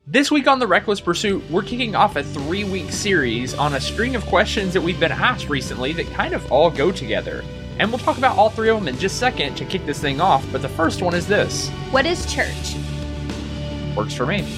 This week on The Reckless Pursuit, we're kicking off a 3-week series on a string of questions that we've been asked recently that kind of all go together. And we'll talk about all 3 of them in just a second to kick this thing off, but the first one is this. What is church? Works for me.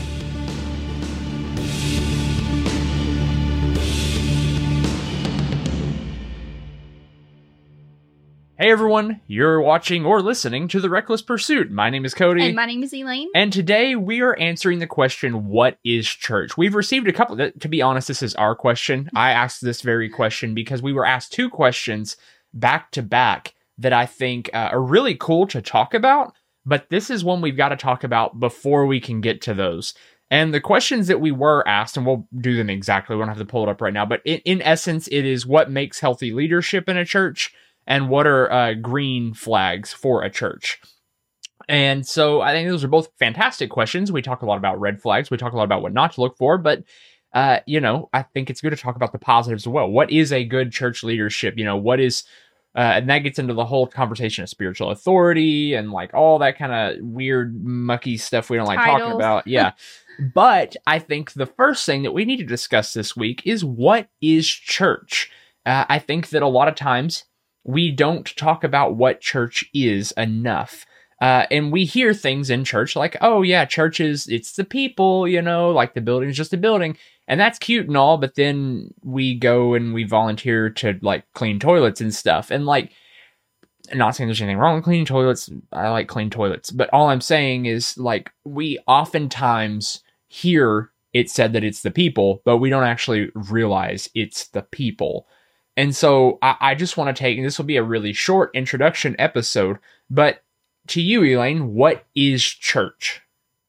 Hey everyone, you're watching or listening to The Reckless Pursuit. My name is Cody. And my name is Elaine. And today we are answering the question, what is church? We've received a couple, to be honest, this is our question. I asked this very question because we were asked 2 questions back to back that I think are really cool to talk about. But this is one we've got to talk about before we can get to those. And the questions that we were asked, and we'll do them exactly, we don't have to pull it up right now, but in essence, it is what makes healthy leadership in a church? And what are green flags for a church? And so I think those are both fantastic questions. We talk a lot about red flags. We talk a lot about what not to look for. But, I think it's good to talk about the positives as well. What is a good church leadership? What is, and that gets into the whole conversation of spiritual authority and like all that kind of weird, mucky stuff we don't like talking about. Yeah. But I think the first thing that we need to discuss this week is what is church? I think that a lot of times, we don't talk about what church is enough. And we hear things in church like, oh yeah, church it's the people, like the building is just a building. And that's cute and all, but then we go and we volunteer to like clean toilets and stuff. And like, I'm not saying there's anything wrong with cleaning toilets. I like clean toilets. But all I'm saying is like, we oftentimes hear it said that it's the people, but we don't actually realize it's the people. And so I just want to take, and this will be a really short introduction episode, but to you, Elaine, what is church?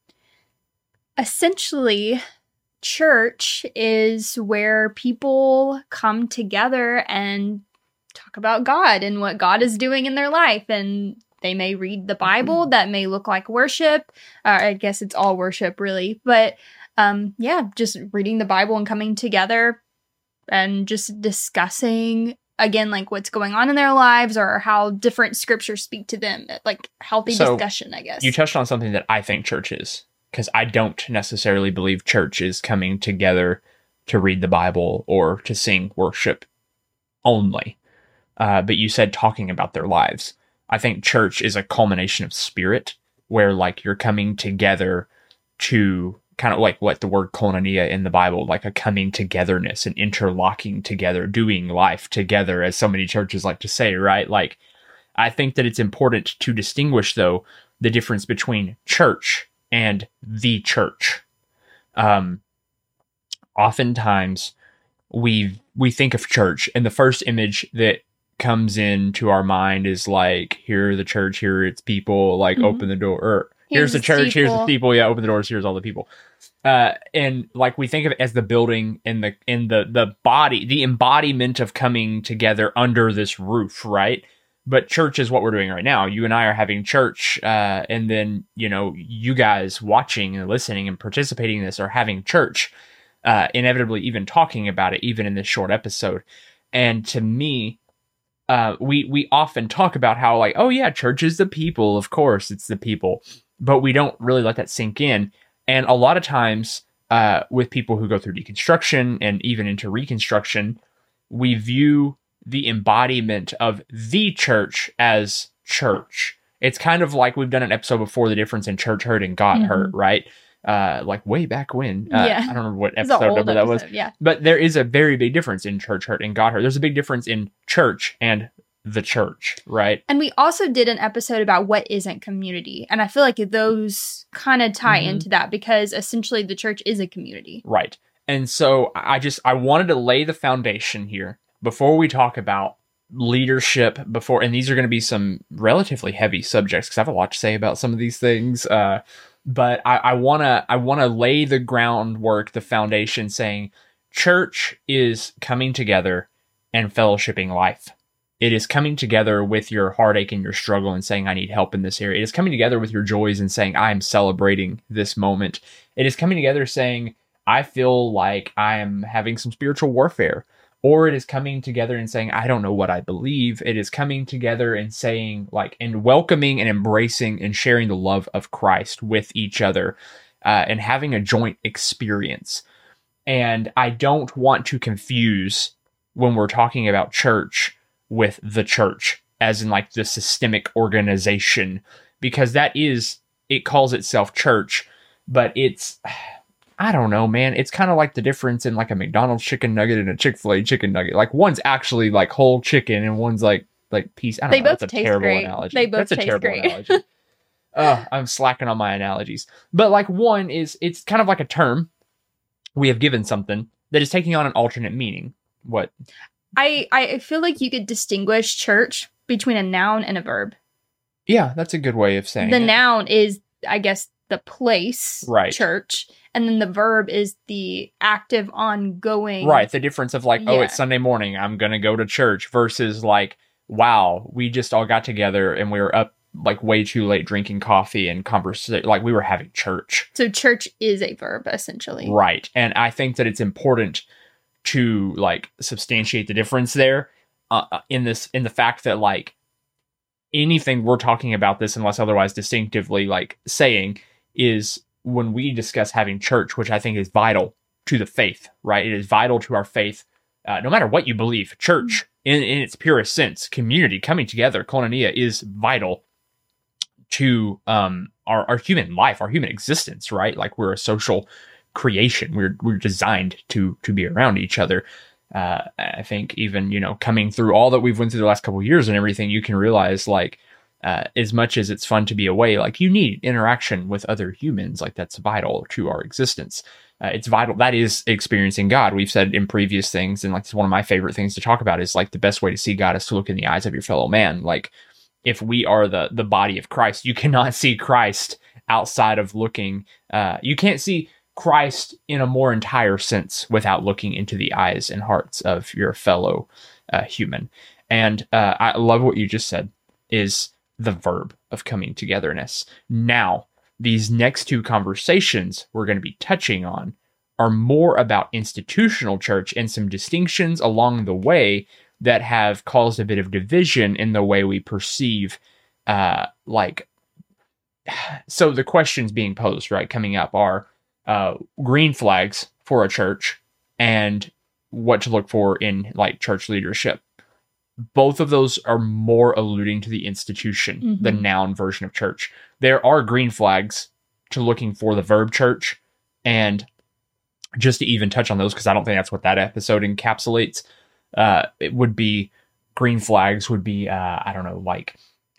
Essentially, church is where people come together and talk about God and what God is doing in their life. And they may read the Bible. That may look like worship. I guess it's all worship, really. But just reading the Bible and coming together and just discussing, again, like what's going on in their lives or how different scriptures speak to them. Like healthy discussion, I guess. You touched on something that I think church is, because I don't necessarily believe church is coming together to read the Bible or to sing worship only. But you said talking about their lives. I think church is a culmination of spirit where like you're coming together to kind of like what the word koinonia in the Bible, like a coming togetherness and interlocking together, doing life together, as so many churches like to say, right? Like, I think that it's important to distinguish, though, the difference between church and the church. Oftentimes, we think of church, and the first image that comes into our mind is like, here the church, here its people, like open the door, or here's the church, here's the people, yeah, open the doors, here's all the people. And like we think of it as the building and the body, the embodiment of coming together under this roof, right? But church is what we're doing right now. You and I are having church, and then, you guys watching and listening and participating in this are having church, inevitably even talking about it, even in this short episode. And to me, we often talk about how like, oh yeah, church is the people, of course, it's the people. But we don't really let that sink in. And a lot of times with people who go through deconstruction and even into reconstruction, we view the embodiment of the church as church. It's kind of like we've done an episode before, the difference in church hurt and God hurt, right? Like way back when. I don't remember what episode number that was. Yeah. But there is a very big difference in church hurt and God hurt. There's a big difference in church and the church, right? And we also did an episode about what isn't community. And I feel like those kind of tie into that, because essentially the church is a community. Right. And so I wanted to lay the foundation here before we talk about leadership and these are going to be some relatively heavy subjects because I have a lot to say about some of these things. But I want to lay the groundwork, the foundation, saying church is coming together and fellowshipping life. It is coming together with your heartache and your struggle and saying, I need help in this area. It is coming together with your joys and saying, I'm celebrating this moment. It is coming together saying, I feel like I am having some spiritual warfare. Or it is coming together and saying, I don't know what I believe. It is coming together and saying, like, and welcoming and embracing and sharing the love of Christ with each other. and having a joint experience. And I don't want to confuse when we're talking about church with the church, as in like the systemic organization, because it calls itself church, but it's, I don't know, man. It's kind of like the difference in like a McDonald's chicken nugget and a Chick-fil-A chicken nugget. Like one's actually like whole chicken and one's like piece. I don't know. They both That's a taste terrible great. analogy. They both That's a taste terrible great. analogy. I'm slacking on my analogies. But like one it's kind of like a term we have given something that is taking on an alternate meaning. What? I feel like you could distinguish church between a noun and a verb. Yeah, that's a good way of saying The it. noun is, I guess, the place, Right. church, and then the verb is the active, ongoing. Right, the difference of like, oh, Yeah. it's Sunday morning, I'm going to go to church, versus like, wow, we just all got together and we were up like way too late drinking coffee and like we were having church. So church is a verb, essentially. Right. And I think that it's important to like substantiate the difference there in the fact that like anything we're talking about this, unless otherwise distinctively like saying, is when we discuss having church, which I think is vital to the faith, right? It is vital to our faith, no matter what you believe. Church in its purest sense, community coming together, koinonia, is vital to our human life, our human existence, right? Like we're a social creation. We're designed to be around each other. I think even, coming through all that we've went through the last couple of years and everything, you can realize like as much as it's fun to be away, like you need interaction with other humans. Like that's vital to our existence. It's vital. That is experiencing God. We've said in previous things, and like it's one of my favorite things to talk about, is like the best way to see God is to look in the eyes of your fellow man. Like if we are the body of Christ, you cannot see Christ outside of looking. You can't see Christ in a more entire sense without looking into the eyes and hearts of your fellow human. And I love what you just said, is the verb of coming togetherness. Now, these next two conversations we're going to be touching on are more about institutional church and some distinctions along the way that have caused a bit of division in the way we perceive, so the questions being posed, right, coming up are green flags for a church and what to look for in like church leadership. Both of those are more alluding to the institution, the noun version of church. There are green flags to looking for the verb church. And just to even touch on those, because I don't think that's what that episode encapsulates, it would be green flags would be, I don't know, like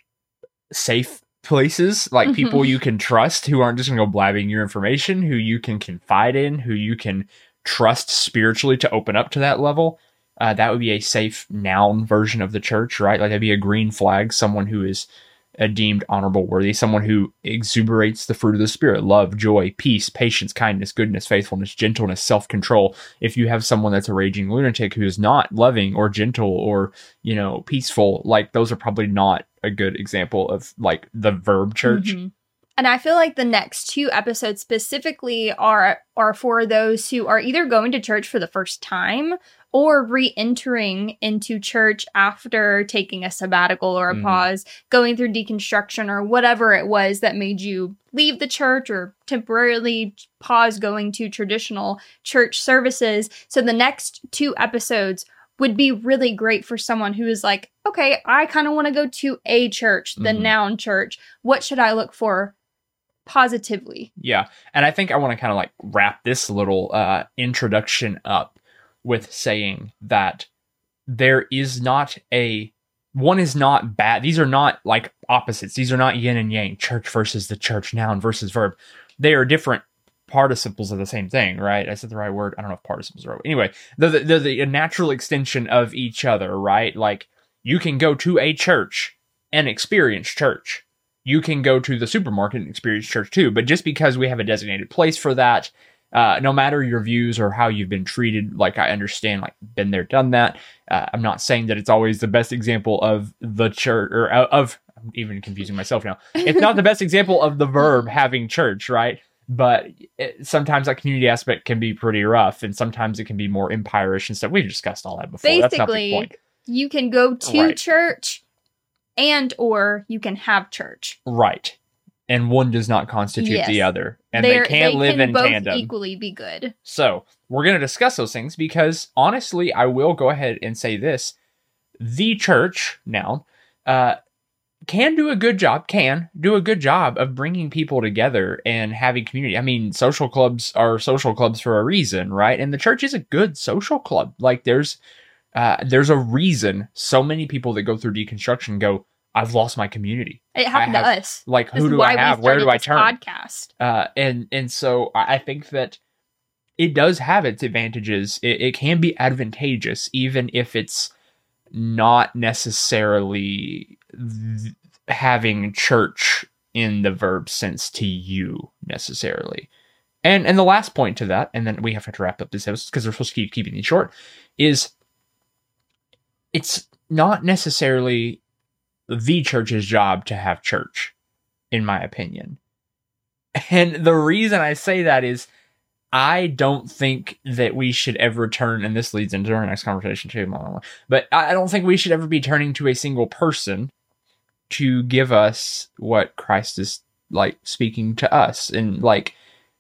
safe places, like people you can trust who aren't just going to go blabbing your information, who you can confide in, who you can trust spiritually to open up to that level. That would be a safe noun version of the church, right? Like that'd be a green flag, someone who is deemed honorable, worthy, someone who exuberates the fruit of the Spirit: love, joy, peace, patience, kindness, goodness, faithfulness, gentleness, self-control. If you have someone that's a raging lunatic who is not loving or gentle or, peaceful, like those are probably not a good example of like the verb church. And I feel like the next two episodes specifically are for those who are either going to church for the first time or re-entering into church after taking a sabbatical or a pause, going through deconstruction or whatever it was that made you leave the church or temporarily pause going to traditional church services. So the next two episodes would be really great for someone who is like, okay, I kind of want to go to a church, the noun church. What should I look for positively? Yeah. And I think I want to kind of like wrap this little introduction up with saying that there is not one is not bad. These are not like opposites. These are not yin and yang, church versus the church, noun versus verb. They are different participles of the same thing, right? I said the right word. I don't know if participles are right. Anyway, they're the natural extension of each other, right? Like you can go to a church and experience church. You can go to the supermarket and experience church too. But just because we have a designated place for that, no matter your views or how you've been treated, like I understand, like been there, done that. I'm not saying that it's always the best example of the church or I'm even confusing myself now. It's not the best example of the verb having church, right? But sometimes that community aspect can be pretty rough, and sometimes it can be more empire-ish and stuff. We've discussed all that before. Basically, that's not the point. You can go to church and or you can have church. Right. and one does not constitute Yes. the other. And they can't live in both tandem. equally be good. So we're going to discuss those things because honestly, I will go ahead and say this. The church, now, can do a good job of bringing people together and having community. I mean, social clubs are social clubs for a reason, right? And the church is a good social club. Like there's a reason so many people that go through deconstruction go, I've lost my community. It happened to us. Like, This who is do why I we have? Where started do I this turn? Podcast. And so I think that it does have its advantages. It can be advantageous, even if it's not necessarily having church in the verb sense to you necessarily. And the last point to that, and then we have to wrap up this episode because we're supposed to keep keeping these short, is it's not necessarily the church's job to have church, in my opinion. And the reason I say that is I don't think that we should ever turn, and this leads into our next conversation too, but I don't think we should ever be turning to a single person to give us what Christ is like speaking to us. And like,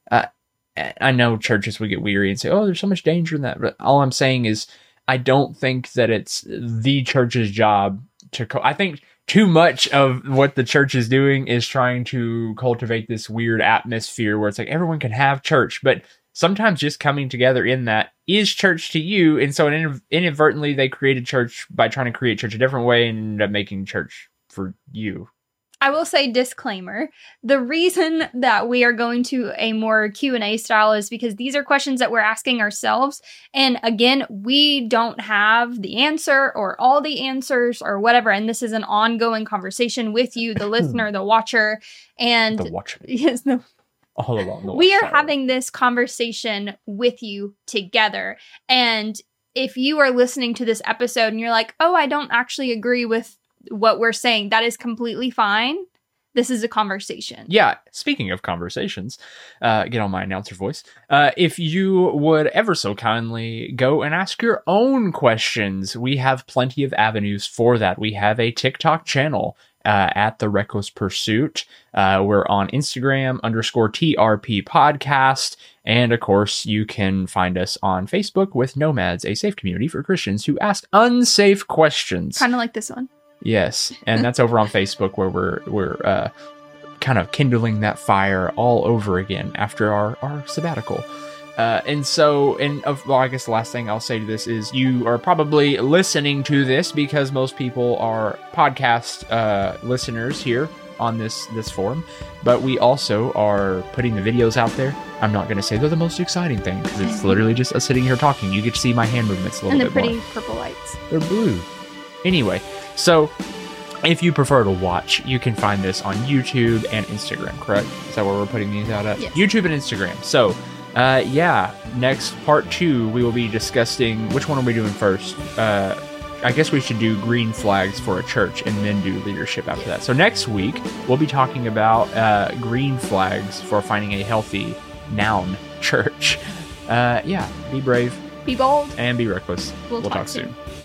I know churches would get weary and say, oh, there's so much danger in that. But all I'm saying is I don't think that it's the church's job to, I think too much of what the church is doing is trying to cultivate this weird atmosphere where it's like everyone can have church, but sometimes just coming together in that is church to you. And so inadvertently they created church by trying to create church a different way and ended up making church for you. I will say disclaimer. The reason that we are going to a more Q&A style is because these are questions that we're asking ourselves. And again, we don't have the answer or all the answers or whatever. And this is an ongoing conversation with you, the listener, the watcher. And The watcher. yes, the All along the we are watchtower. having this conversation with you together. And if you are listening to this episode and you're like, oh, I don't actually agree with what we're saying, that is completely fine. This is a conversation. Yeah, speaking of conversations, get on my announcer voice. If you would ever so kindly go and ask your own questions, we have plenty of avenues for that. We have a TikTok channel at The Reckless Pursuit. We're on Instagram _TRP podcast. And of course, you can find us on Facebook with Nomads, a safe community for Christians who ask unsafe questions. Kind of like this one. Yes, and that's over on Facebook where we're kind of kindling that fire all over again after our sabbatical. I guess the last thing I'll say to this is you are probably listening to this because most people are podcast listeners here on this forum, but we also are putting the videos out there. I'm not going to say they're the most exciting thing because it's literally just us sitting here talking. You get to see my hand movements a little And bit the more. pretty purple lights. They're blue. Anyway, so if you prefer to watch, you can find this on YouTube and Instagram, correct? Is that where we're putting these out at? Yes. YouTube and Instagram. So, next part 2, we will be discussing, which one are we doing first? I guess we should do green flags for a church and then do leadership after that. So next week, we'll be talking about green flags for finding a healthy noun church. Be brave Be bold. and be reckless. We'll talk talk soon. soon.